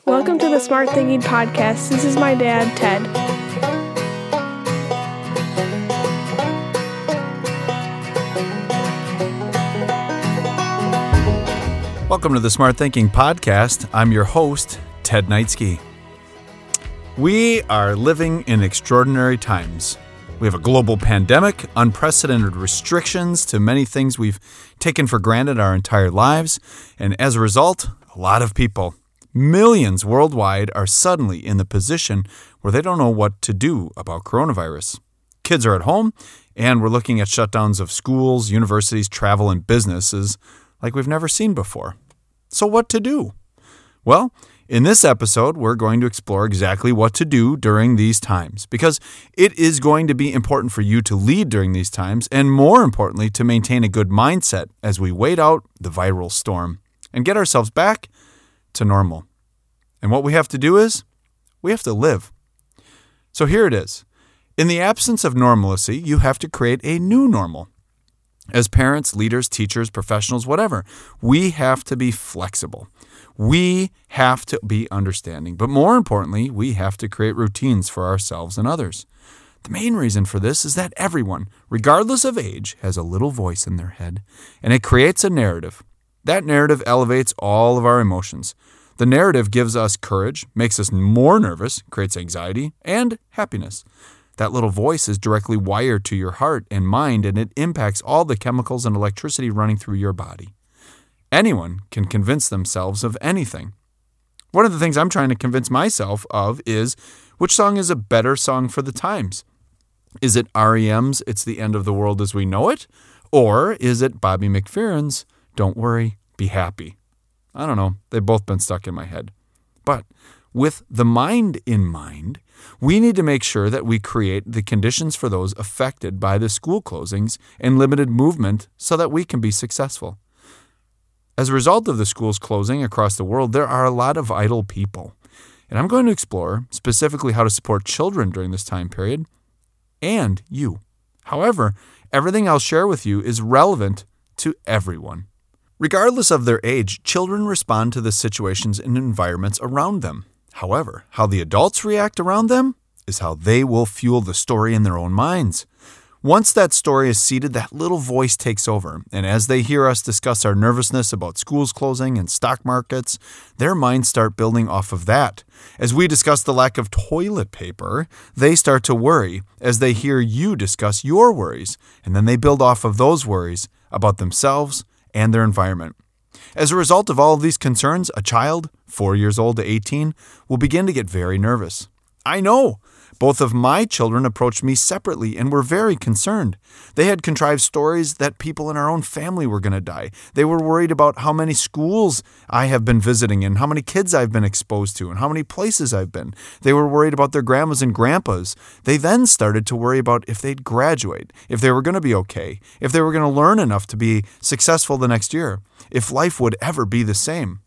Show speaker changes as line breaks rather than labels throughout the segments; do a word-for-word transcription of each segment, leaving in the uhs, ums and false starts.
Welcome to the Smart Thinking Podcast. This is my dad, Ted.
Welcome to the Smart Thinking Podcast. I'm your host, Ted Knightsky. We are living in extraordinary times. We have a global pandemic, unprecedented restrictions to many things we've taken for granted our entire lives, and as a result, a lot of people, millions worldwide, are suddenly in the position where they don't know what to do about coronavirus. Kids are at home, and we're looking at shutdowns of schools, universities, travel, and businesses like we've never seen before. So what to do? Well, in this episode, we're going to explore exactly what to do during these times, because it is going to be important for you to lead during these times, and more importantly, to maintain a good mindset as we wait out the viral storm and get ourselves back to normal. And what we have to do is, we have to live. So here it is. In the absence of normalcy, you have to create a new normal. As parents, leaders, teachers, professionals, whatever, we have to be flexible. We have to be understanding. But more importantly, we have to create routines for ourselves and others. The main reason for this is that everyone, regardless of age, has a little voice in their head, and it creates a narrative. That narrative elevates all of our emotions. The narrative gives us courage, makes us more nervous, creates anxiety, and happiness. That little voice is directly wired to your heart and mind, and it impacts all the chemicals and electricity running through your body. Anyone can convince themselves of anything. One of the things I'm trying to convince myself of is, which song is a better song for the times? Is it R E M's It's the End of the World as We Know It? Or is it Bobby McFerrin's Don't Worry, Be Happy? I don't know. They've both been stuck in my head. But with the mind in mind, we need to make sure that we create the conditions for those affected by the school closings and limited movement so that we can be successful. As a result of the schools closing across the world, there are a lot of idle people. And I'm going to explore specifically how to support children during this time period and you. However, everything I'll share with you is relevant to everyone. Regardless of their age, children respond to the situations and environments around them. However, how the adults react around them is how they will fuel the story in their own minds. Once that story is seeded, that little voice takes over, and as they hear us discuss our nervousness about schools closing and stock markets, their minds start building off of that. As we discuss the lack of toilet paper, they start to worry as they hear you discuss your worries, and then they build off of those worries about themselves and their environment. As a result of all of these concerns, a child, four years old to eighteen, will begin to get very nervous. I know. Both of my children approached me separately and were very concerned. They had contrived stories that people in our own family were going to die. They were worried about how many schools I have been visiting and how many kids I've been exposed to and how many places I've been. They were worried about their grandmas and grandpas. They then started to worry about if they'd graduate, if they were going to be okay, if they were going to learn enough to be successful the next year, if life would ever be the same.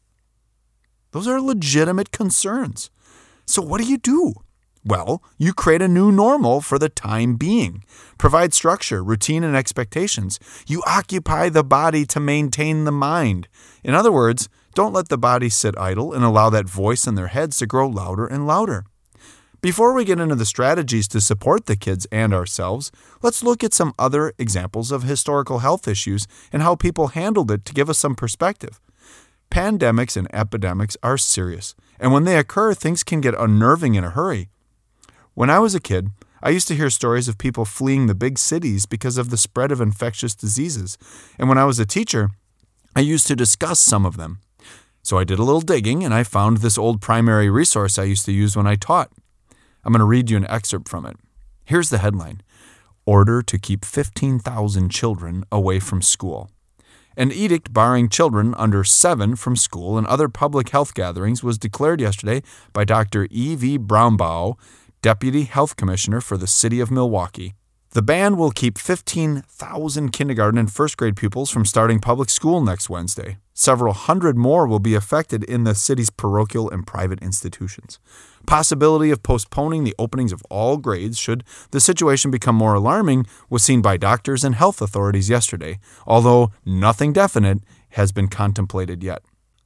Those are legitimate concerns. So what do you do? Well, you create a new normal for the time being. Provide structure, routine, and expectations. You occupy the body to maintain the mind. In other words, don't let the body sit idle and allow that voice in their heads to grow louder and louder. Before we get into the strategies to support the kids and ourselves, let's look at some other examples of historical health issues and how people handled it to give us some perspective. Pandemics and epidemics are serious, and when they occur, things can get unnerving in a hurry. When I was a kid, I used to hear stories of people fleeing the big cities because of the spread of infectious diseases. And when I was a teacher, I used to discuss some of them. So I did a little digging and I found this old primary resource I used to use when I taught. I'm going to read you an excerpt from it. Here's the headline: Order to keep fifteen thousand children away from school. An edict barring children under seven from school and other public health gatherings was declared yesterday by Doctor E V Brownbaugh, Deputy Health Commissioner for the City of Milwaukee. The ban will keep fifteen thousand kindergarten and first grade pupils from starting public school next Wednesday. Several hundred more will be affected in the city's parochial and private institutions. Possibility of postponing the openings of all grades should the situation become more alarming was seen by doctors and health authorities yesterday, although nothing definite has been contemplated yet.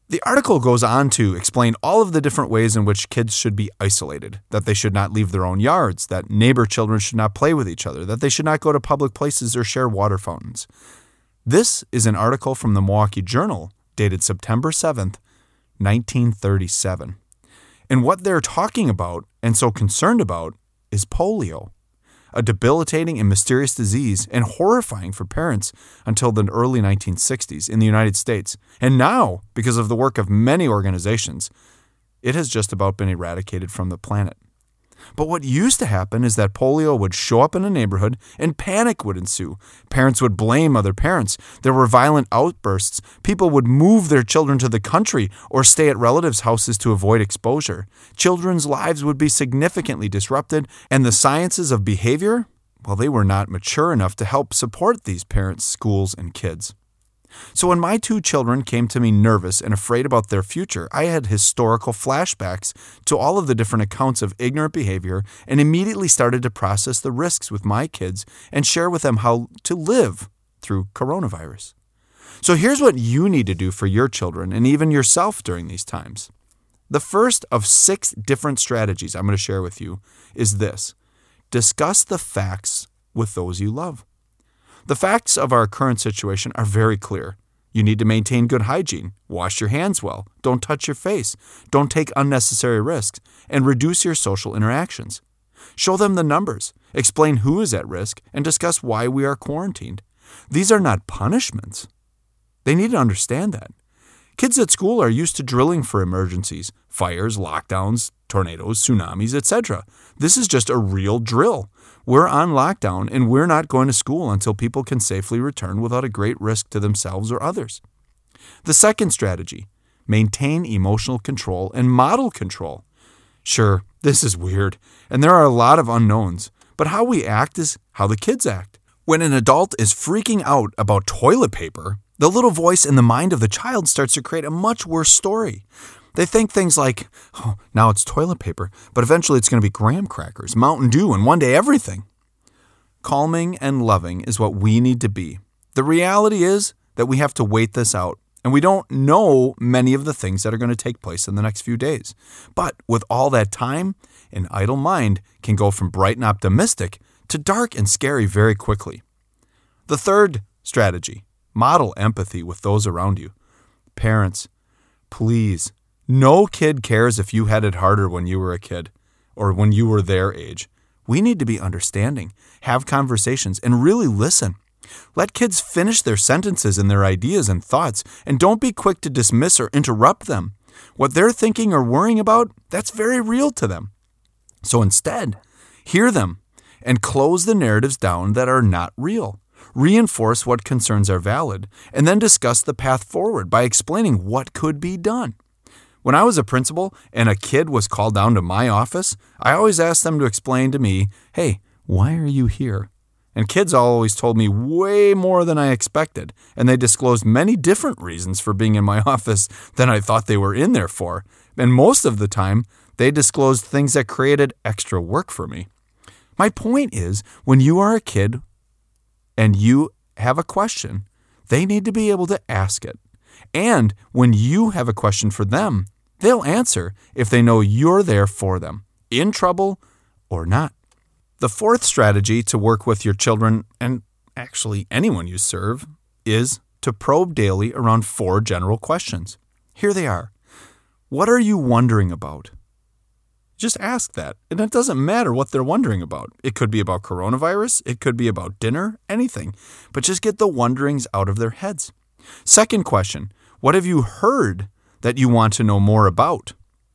The article goes on to explain all of the different ways in which kids should be isolated, that they should not leave their own yards, that neighbor children should not play with each other, that they should not go to public places or share water fountains. This is an article from the Milwaukee Journal dated September seventh, nineteen thirty-seven. And what they're talking about and so concerned about is polio, a debilitating and mysterious disease and horrifying for parents until the early nineteen sixties in the United States. And now, because of the work of many organizations, it has just about been eradicated from the planet. But what used to happen is that polio would show up in a neighborhood and panic would ensue. Parents would blame other parents. There were violent outbursts. People would move their children to the country or stay at relatives' houses to avoid exposure. Children's lives would be significantly disrupted, and the sciences of behavior, well, they were not mature enough to help support these parents, schools, and kids. So when my two children came to me nervous and afraid about their future, I had historical flashbacks to all of the different accounts of ignorant behavior and immediately started to process the risks with my kids and share with them how to live through coronavirus. So here's what you need to do for your children and even yourself during these times. The first of six different strategies I'm going to share with you is this: discuss the facts with those you love. The facts of our current situation are very clear. You need to maintain good hygiene, wash your hands well, don't touch your face, don't take unnecessary risks, and reduce your social interactions. Show them the numbers, explain who is at risk, and discuss why we are quarantined. These are not punishments. They need to understand that. Kids at school are used to drilling for emergencies, fires, lockdowns, tornadoes, tsunamis, et cetera. This is just a real drill. We're on lockdown and we're not going to school until people can safely return without a great risk to themselves or others. The second strategy, maintain emotional control and model control. Sure, this is weird, and there are a lot of unknowns, but how we act is how the kids act. When an adult is freaking out about toilet paper, the little voice in the mind of the child starts to create a much worse story. They think things like, oh, now it's toilet paper, but eventually it's going to be graham crackers, Mountain Dew, and one day everything. Calming and loving is what we need to be. The reality is that we have to wait this out, and we don't know many of the things that are going to take place in the next few days. But with all that time, an idle mind can go from bright and optimistic to dark and scary very quickly. The third strategy, model empathy with those around you. Parents, please, no kid cares if you had it harder when you were a kid or when you were their age. We need to be understanding, have conversations, and really listen. Let kids finish their sentences and their ideas and thoughts, and don't be quick to dismiss or interrupt them. What they're thinking or worrying about, that's very real to them. So instead, hear them and close the narratives down that are not real. Reinforce what concerns are valid, and then discuss the path forward by explaining what could be done. When I was a principal and a kid was called down to my office, I always asked them to explain to me, hey, why are you here? And kids always told me way more than I expected, and they disclosed many different reasons for being in my office than I thought they were in there for. And most of the time, they disclosed things that created extra work for me. My point is, when you are a kid and you have a question, they need to be able to ask it. And when you have a question for them, they'll answer if they know you're there for them, in trouble or not. The fourth strategy to work with your children, and actually anyone you serve, is to probe daily around four general questions. Here they are. What are you wondering about? Just ask that, and it doesn't matter what they're wondering about. It could be about coronavirus, it could be about dinner, anything, but just get the wonderings out of their heads. Second question, what have you heard that you want to know more about?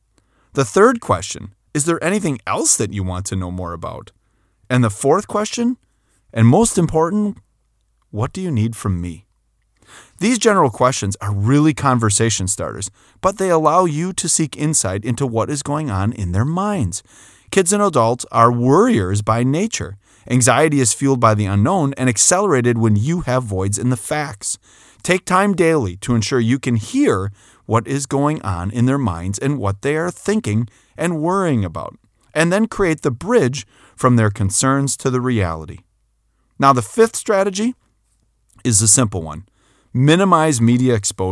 The third question, is there anything else that you want to know more about? And the fourth question, and most important, what do you need from me? These general questions are really conversation starters, but they allow you to seek insight into what is going on in their minds. Kids and adults are worriers by nature. Anxiety is fueled by the unknown and accelerated when you have voids in the facts. Take time daily to ensure you can hear what is going on in their minds and what they are thinking and worrying about, and then create the bridge from their concerns to the reality. Now, the fifth strategy is a simple one. Minimize media exposure.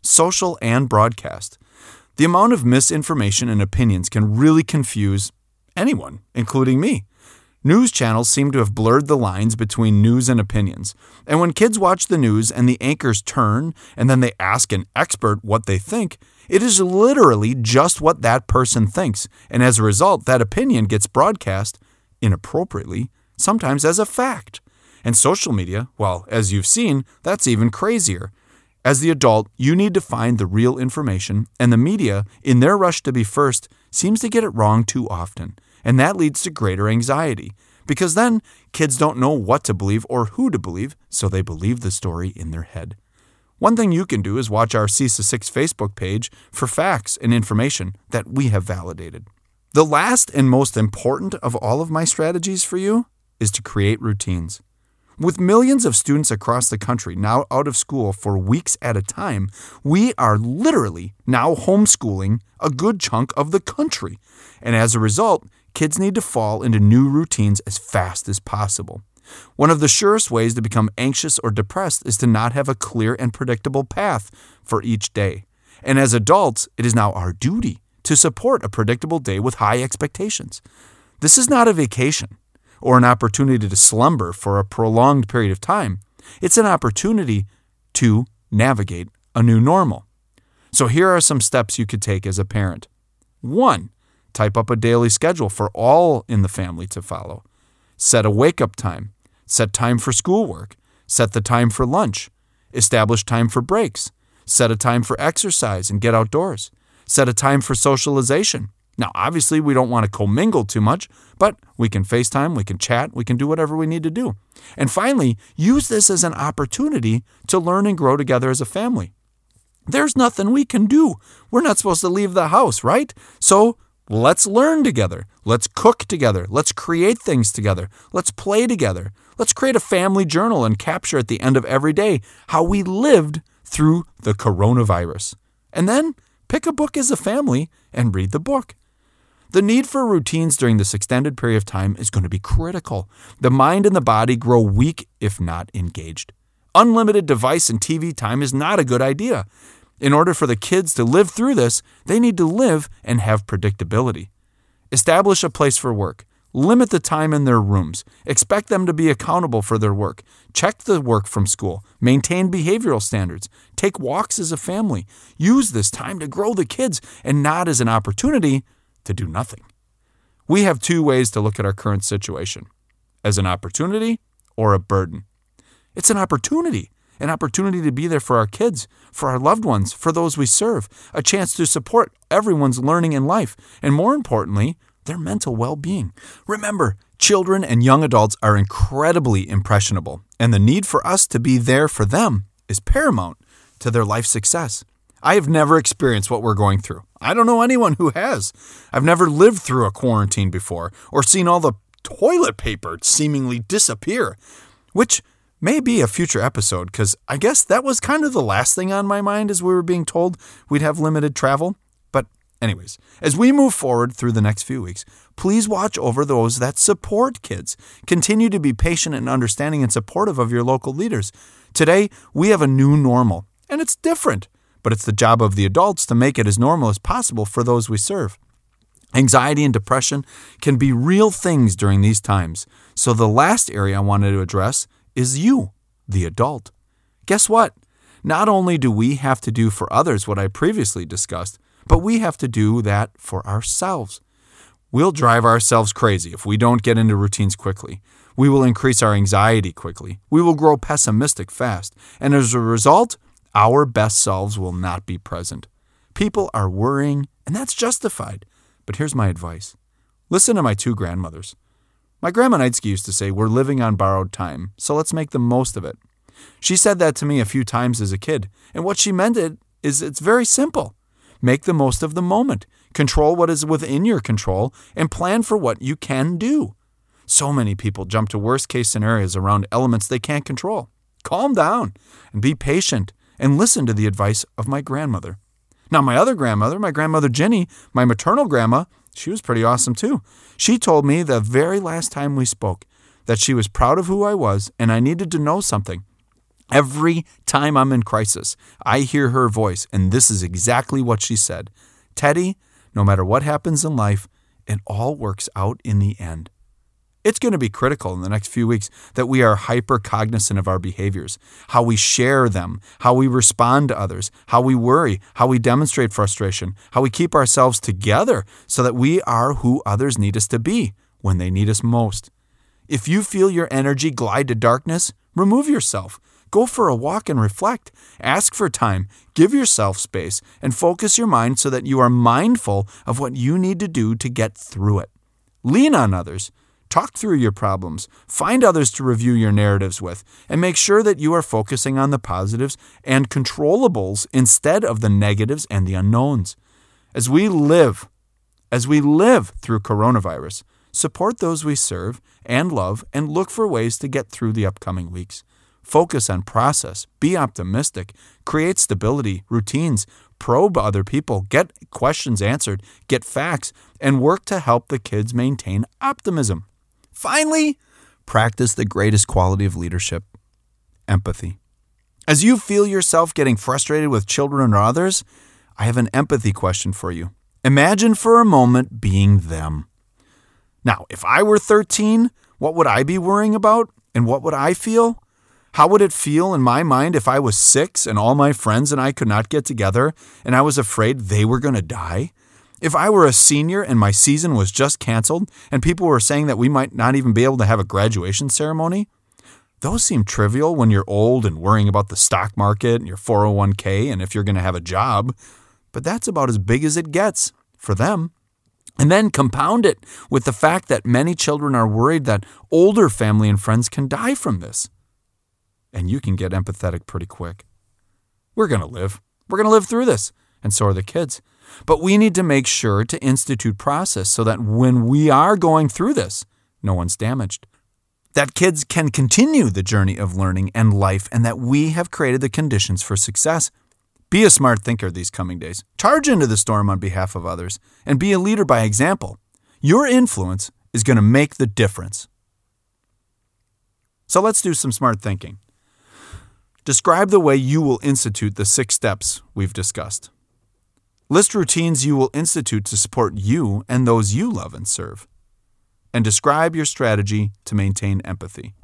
social and broadcast. The amount of misinformation and opinions can really confuse anyone, including me. News channels seem to have blurred the lines between news and opinions. And when kids watch the news and the anchors turn and then they ask an expert what they think, it is literally just what that person thinks. And as a result, that opinion gets broadcast inappropriately, sometimes as a fact. And social media, well, as you've seen, that's even crazier. As the adult, you need to find the real information, and the media, in their rush to be first, seems to get it wrong too often. And that leads to greater anxiety, because then kids don't know what to believe or who to believe, so they believe the story in their head. One thing you can do is watch our C I S A six Facebook page for facts and information that we have validated. The last and most important of all of my strategies for you is to create routines. With millions of students across the country now out of school for weeks at a time, we are literally now homeschooling a good chunk of the country. And as a result, kids need to fall into new routines as fast as possible. One of the surest ways to become anxious or depressed is to not have a clear and predictable path for each day. And as adults, it is now our duty to support a predictable day with high expectations. This is not a vacation or an opportunity to slumber for a prolonged period of time. It's an opportunity to navigate a new normal. So here are some steps you could take as a parent. One, type up a daily schedule for all in the family to follow. Set a wake-up time. Set time for schoolwork. Set the time for lunch. Establish time for breaks. Set a time for exercise and get outdoors. Set a time for socialization. Now, obviously, we don't want to commingle too much, but we can FaceTime, we can chat, we can do whatever we need to do. And finally, use this as an opportunity to learn and grow together as a family. There's nothing we can do. We're not supposed to leave the house, right? So let's learn together. Let's cook together. Let's create things together. Let's play together. Let's create a family journal and capture at the end of every day how we lived through the coronavirus. And then pick a book as a family and read the book. The need for routines during this extended period of time is going to be critical. The mind and the body grow weak if not engaged. Unlimited device and T V time is not a good idea. In order for the kids to live through this, they need to live and have predictability. Establish a place for work. Limit the time in their rooms. Expect them to be accountable for their work. Check the work from school. Maintain behavioral standards. Take walks as a family. Use this time to grow the kids and not as an opportunity to do nothing. We have two ways to look at our current situation: as an opportunity or a burden. It's an opportunity, an opportunity to be there for our kids, for our loved ones, for those we serve, a chance to support everyone's learning in life, and more importantly, their mental well-being. Remember, children and young adults are incredibly impressionable, and the need for us to be there for them is paramount to their life success. I have never experienced what we're going through. I don't know anyone who has. I've never lived through a quarantine before or seen all the toilet paper seemingly disappear, which may be a future episode because I guess that was kind of the last thing on my mind as we were being told we'd have limited travel. But anyways, as we move forward through the next few weeks, please watch over those that support kids. Continue to be patient and understanding and supportive of your local leaders. Today, we have a new normal, and it's different. But it's the job of the adults to make it as normal as possible for those we serve. Anxiety and depression can be real things during these times. So the last area I wanted to address is you, the adult. Guess what? Not only do we have to do for others what I previously discussed, but we have to do that for ourselves. We'll drive ourselves crazy if we don't get into routines quickly. We will increase our anxiety quickly. We will grow pessimistic fast. And as a result, our best selves will not be present. People are worrying, and that's justified. But here's my advice. Listen to my two grandmothers. My grandma Knightsky used to say, we're living on borrowed time, so let's make the most of it. She said that to me a few times as a kid, and what she meant it is it's very simple. Make the most of the moment. Control what is within your control, and plan for what you can do. So many people jump to worst-case scenarios around elements they can't control. Calm down and be patient. And listen to the advice of my grandmother. Now, my other grandmother, my grandmother Ginny, my maternal grandma, she was pretty awesome too. She told me the very last time we spoke that she was proud of who I was and I needed to know something. Every time I'm in crisis, I hear her voice, and this is exactly what she said. Teddy, no matter what happens in life, it all works out in the end. It's going to be critical in the next few weeks that we are hyper cognizant of our behaviors, how we share them, how we respond to others, how we worry, how we demonstrate frustration, how we keep ourselves together so that we are who others need us to be when they need us most. If you feel your energy glide to darkness, remove yourself. Go for a walk and reflect. Ask for time. Give yourself space and focus your mind so that you are mindful of what you need to do to get through it. Lean on others. Talk through your problems. Find others to review your narratives with, and make sure that you are focusing on the positives and controllables instead of the negatives and the unknowns. As we live, as we live through coronavirus, support those we serve and love and look for ways to get through the upcoming weeks. Focus on process, be optimistic, create stability, routines, probe other people, get questions answered, get facts, and work to help the kids maintain optimism. Finally, practice the greatest quality of leadership, empathy. As you feel yourself getting frustrated with children or others, I have an empathy question for you. Imagine for a moment being them. Now, if I were thirteen, what would I be worrying about? And what would I feel? How would it feel in my mind if I was six and all my friends and I could not get together and I was afraid they were going to die? If I were a senior and my season was just canceled and people were saying that we might not even be able to have a graduation ceremony? Those seem trivial when you're old and worrying about the stock market and your four oh one k and if you're going to have a job. But that's about as big as it gets for them. And then compound it with the fact that many children are worried that older family and friends can die from this. And you can get empathetic pretty quick. We're going to live. We're going to live through this. And so are the kids. But we need to make sure to institute process so that when we are going through this, no one's damaged. That kids can continue the journey of learning and life, and that we have created the conditions for success. Be a smart thinker these coming days. Charge into the storm on behalf of others, and be a leader by example. Your influence is going to make the difference. So let's do some smart thinking. Describe the way you will institute the six steps we've discussed. List routines you will institute to support you and those you love and serve. And describe your strategy to maintain empathy.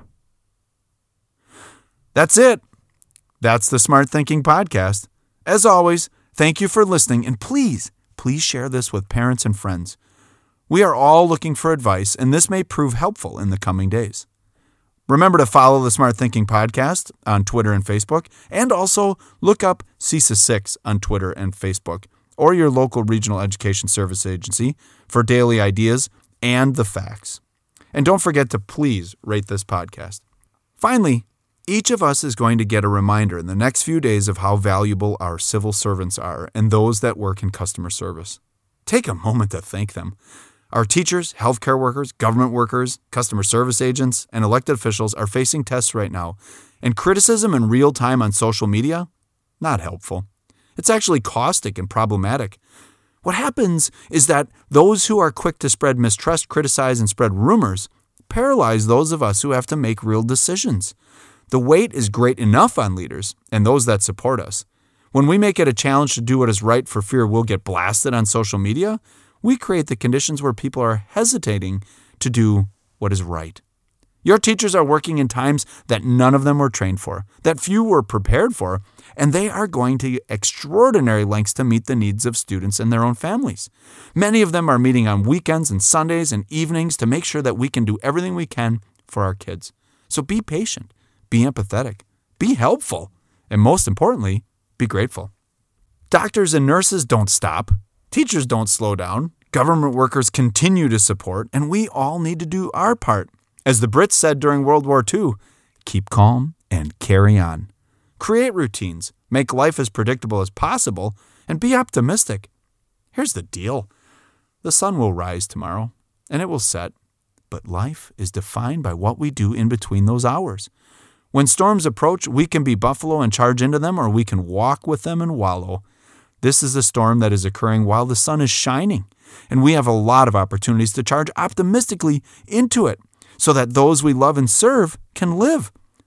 That's it. That's the Smart Thinking Podcast. As always, thank you for listening, and please, please share this with parents and friends. We are all looking for advice, and this may prove helpful in the coming days. Remember to follow the Smart Thinking Podcast on Twitter and Facebook, and also look up C I S A six on Twitter and Facebook, or your local regional education service agency for daily ideas and the facts. And don't forget to please rate this podcast. Finally, each of us is going to get a reminder in the next few days of how valuable our civil servants are and those that work in customer service. Take a moment to thank them. Our teachers, healthcare workers, government workers, customer service agents, and elected officials are facing tests right now, and criticism in real time on social media, not helpful. It's actually caustic and problematic. What happens is that those who are quick to spread mistrust, criticize, and spread rumors paralyze those of us who have to make real decisions. The weight is great enough on leaders and those that support us. When we make it a challenge to do what is right for fear we'll get blasted on social media, we create the conditions where people are hesitating to do what is right. Your teachers are working in times that none of them were trained for, that few were prepared for, and they are going to extraordinary lengths to meet the needs of students and their own families. Many of them are meeting on weekends and Sundays and evenings to make sure that we can do everything we can for our kids. So be patient, be empathetic, be helpful, and most importantly, be grateful. Doctors and nurses don't stop. Teachers don't slow down. Government workers continue to support, and we all need to do our part. As the Brits said during World War Two, keep calm and carry on. Create routines, make life as predictable as possible, and be optimistic. Here's the deal. The sun will rise tomorrow, and it will set, but life is defined by what we do in between those hours. When storms approach, we can be buffalo and charge into them, or we can walk with them and wallow. This is a storm that is occurring while the sun is shining, and we have a lot of opportunities to charge optimistically into it so that those we love and serve can live.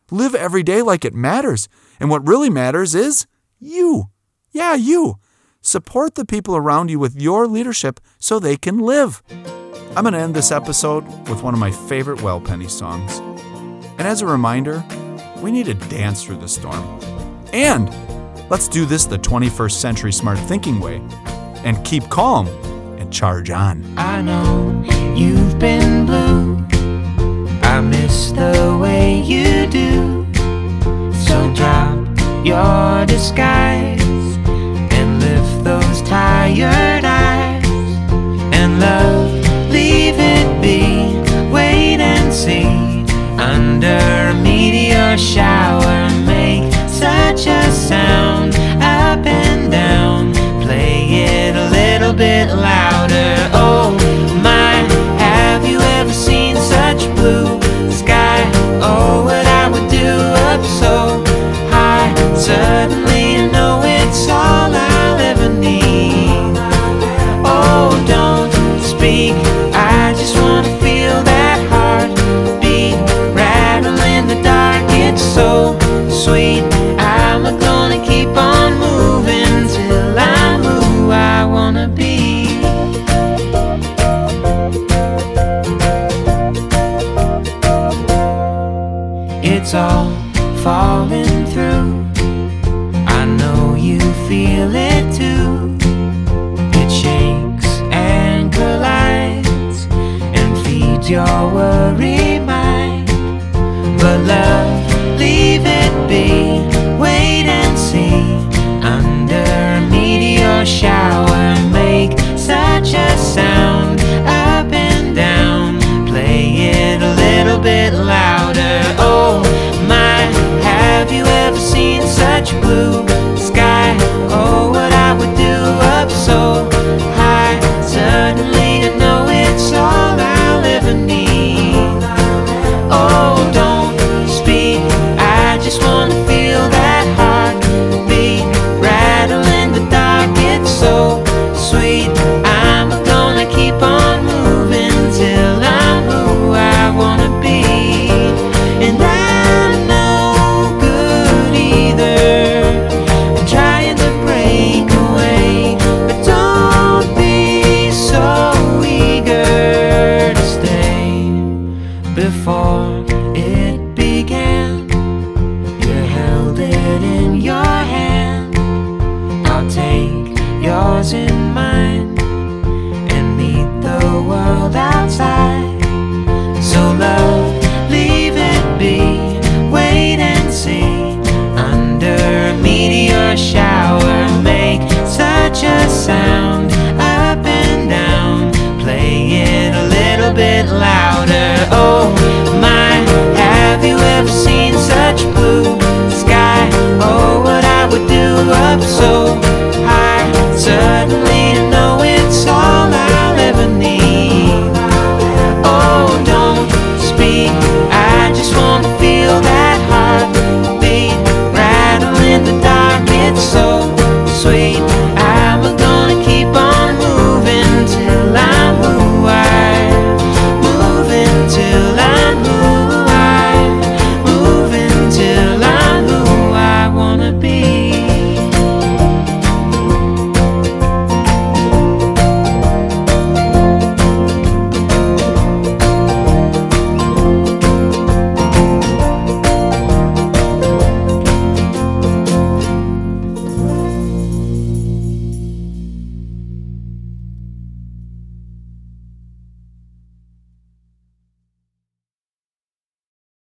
Live every day like it matters. And what really matters is you. Yeah, you. Support the people around you with your leadership so they can live. I'm going to end this episode with one of my favorite Well Penny songs. And as a reminder, we need to dance through the storm. And let's do this the twenty-first century smart thinking way and keep calm and charge on.
I know you've been blue. I miss the way you do. So drop your disguise and lift those tired eyes. And love, leave it be. Wait and see. Under a meteor shower, make such a sound. Up and down, play it a little bit louder. Oh my, have you ever seen such blue sky? Oh, what I would do up so high. Suddenly you know it's all I'll ever need. Oh, don't speak, I just want to feel that heartbeat rattle in the dark. It's so sweet. I'm gonna keep on moving till I'm who I wanna be. It's all falling through. I know you feel it too. It shakes and collides and feeds your worry mind. But love, leave it be. Wait and see. Under a meteor shower, make such a sound. Up and down, play it a little bit louder. Oh my, have you ever seen such blue sky? Oh, what I would do up so high. Suddenly you know it's all I'll ever need. Oh, don't speak, I just wanna feel that heartbeat rattle in the dark. It's so sweet. I'm gonna keep on moving till I'm who I wanna be. And I'm no good either, I'm trying to break away. But don't be so eager to stay. Before it began, you held it in your hand. I'll take yours in mine and meet the world outside. So love, leave it be. Wait and see. Under a meteor shower, make such a sound. Up and down, play it a little bit loud.